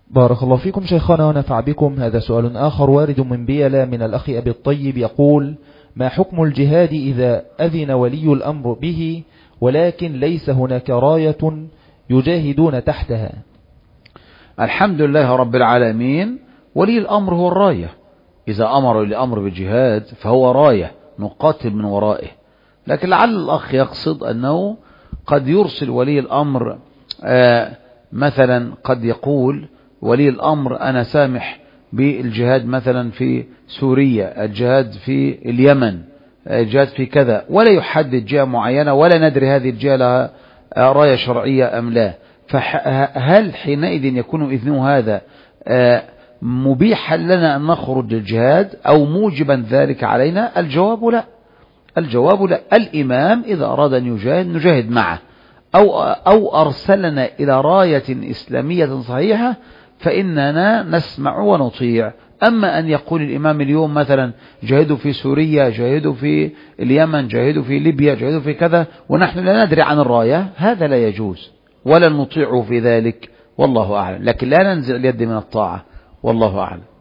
بارك الله فيكم شيخنا ونفع بكم. هذا سؤال آخر وارد من بيلا من الأخ أبي الطيب يقول: ما حكم الجهاد إذا أذن ولي الأمر به ولكن ليس هناك راية يجاهدون تحتها؟ الحمد لله رب العالمين، ولي الأمر هو الراية. إذا أمر الأمر بالجهاد فهو راية نقاتل من ورائه. لكن لعل الأخ يقصد أنه قد يرسل ولي الأمر مثلا قد يقول ولي الأمر أنا سامح بالجهاد مثلا في سوريا، الجهاد في اليمن، الجهاد في كذا، ولا يحدد جهة معينة ولا ندري هذه الجهة لها راية شرعية أم لا. فهل حينئذ يكون إذنه هذا مبيحا لنا أن نخرج للجهاد أو موجبا ذلك علينا؟ الجواب لا. الجواب لا. الإمام إذا أراد أن يجاهد نجاهد معه، أو أرسلنا إلى راية إسلامية صحيحة فإننا نسمع ونطيع. أما أن يقول الإمام اليوم مثلا جاهدوا في سوريا، جاهدوا في اليمن، جاهدوا في ليبيا، جاهدوا في كذا، ونحن لا ندري عن الراية، هذا لا يجوز ولا نطيعه في ذلك، والله أعلم. لكن لا ننزع اليد من الطاعة، والله أعلم.